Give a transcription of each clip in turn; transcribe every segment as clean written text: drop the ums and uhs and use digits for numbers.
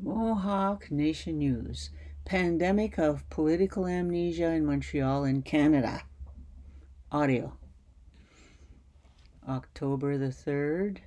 Mohawk Nation News. Pandemic of political amnesia in Montreal and Canada. Audio. October the 3rd,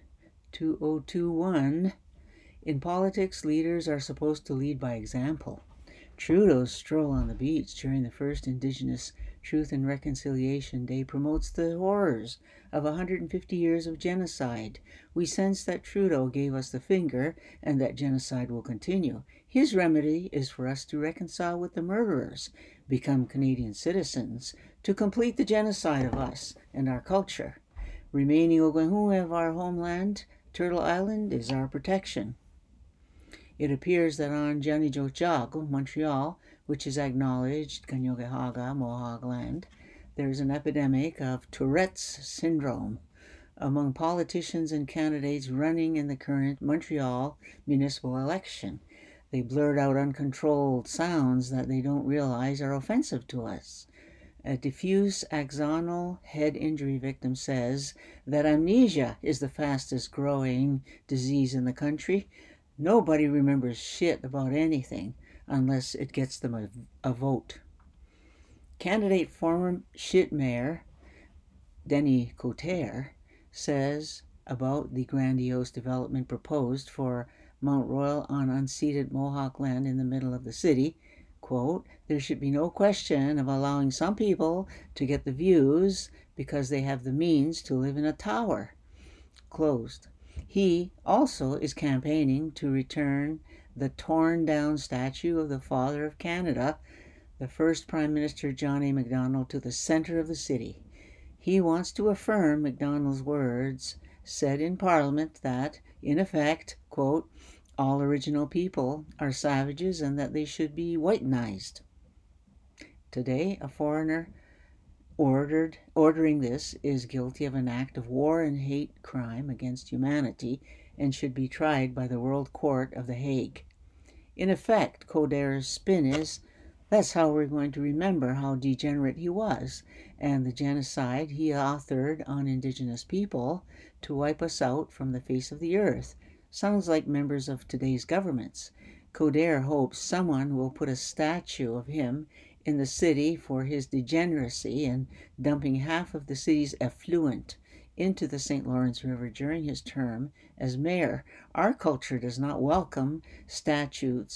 2021. In politics, leaders are supposed to lead by example. Trudeau's stroll on the beach during the first Indigenous Truth and Reconciliation Day promotes the horrors of 150 years of genocide. We sense that Trudeau gave us the finger and that genocide will continue. His remedy is for us to reconcile with the murderers, become Canadian citizens, to complete the genocide of us and our culture. Remaining Ogwehue of our homeland, Turtle Island, is our protection. It appears that on Janijochago, Montreal, which is acknowledged Kanyogehaga, Mohawk land, there is an epidemic of Tourette's syndrome among politicians and candidates running in the current Montreal municipal election. They blurt out uncontrolled sounds that they don't realize are offensive to us. A diffuse axonal head injury victim says that amnesia is the fastest growing disease in the country. Nobody remembers shit about anything unless it gets them a vote. Candidate former shit mayor Denis Coderre says about the grandiose development proposed for Mount Royal on unceded Mohawk land in the middle of the city, quote, there should be no question of allowing some people to get the views because they have the means to live in a tower, closed. He also is campaigning to return the torn-down statue of the Father of Canada, the first Prime Minister John A. Macdonald, to the center of the city. He wants to affirm Macdonald's words said in Parliament that, in effect, quote, all original people are savages and that they should be whitenized. Today, a foreigner ordering this is guilty of an act of war and hate crime against humanity and should be tried by the World Court of The Hague. In effect, Coderre's spin is, that's how we're going to remember how degenerate he was and the genocide he authored on Indigenous people to wipe us out from the face of the earth. Sounds like members of today's governments. Coderre hopes someone will put a statue of him in the city for his degeneracy and dumping half of the city's effluent into the St. Lawrence River during his term as mayor. Our culture does not welcome statues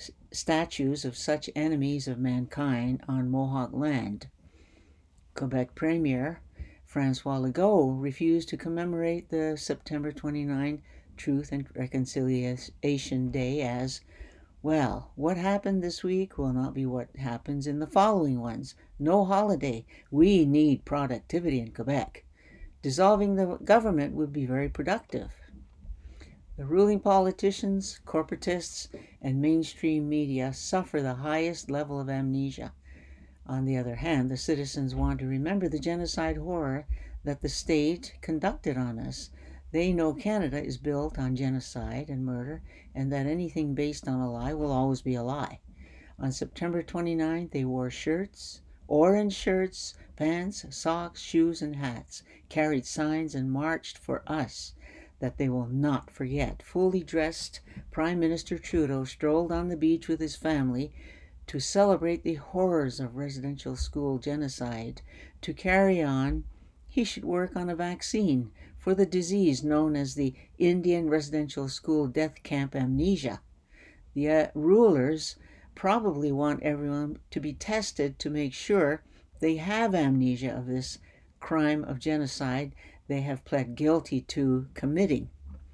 of such enemies of mankind on Mohawk land. Quebec Premier François Legault refused to commemorate the September 29 Truth and Reconciliation Day as, well, what happened this week will not be what happens in the following ones. No holiday. We need productivity in Quebec. Dissolving the government would be very productive. The ruling politicians, corporatists, and mainstream media suffer the highest level of amnesia. On the other hand, the citizens want to remember the genocide horror that the state conducted on us. They know Canada is built on genocide and murder, and that anything based on a lie will always be a lie. On September 29th, they wore shirts, orange shirts, pants, socks, shoes, and hats, carried signs, and marched for us that they will not forget. Fully dressed, Prime Minister Trudeau strolled on the beach with his family to celebrate the horrors of residential school genocide. To carry on, he should work on a vaccine for the disease known as the Indian Residential School Death Camp Amnesia. The rulers probably want everyone to be tested to make sure they have amnesia of this crime of genocide they have pled guilty to committing.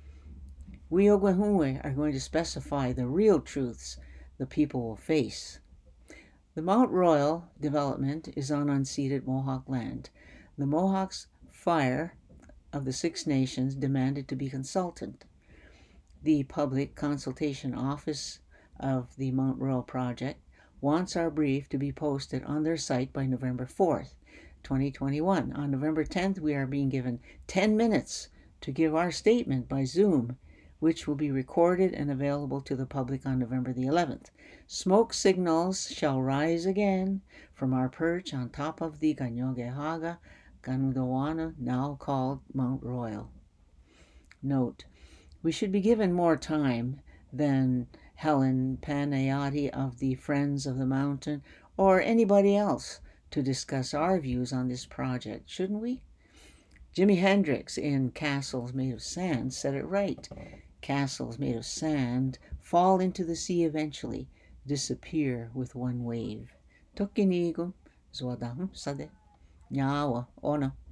We Ogwehue are going to specify the real truths the people will face. The Mount Royal development is on unceded Mohawk land. The Mohawks' Fire of the Six Nations demanded to be consulted. The Public Consultation Office of the Mount Royal Project wants our brief to be posted on their site by November 4th, 2021. On November 10th, we are being given 10 minutes to give our statement by Zoom, which will be recorded and available to the public on November the 11th. Smoke signals shall rise again from our perch on top of the Kanyogehaga Ganudawana, now called Mount Royal. Note: we should be given more time than Helen Panayoti of the Friends of the Mountain, or anybody else to discuss our views on this project, shouldn't we? Jimi Hendrix in Castles Made of Sand said it right. Castles made of sand fall into the sea eventually, disappear with one wave. Tokinigo, Zwadam Sade, Nyawa, Ona.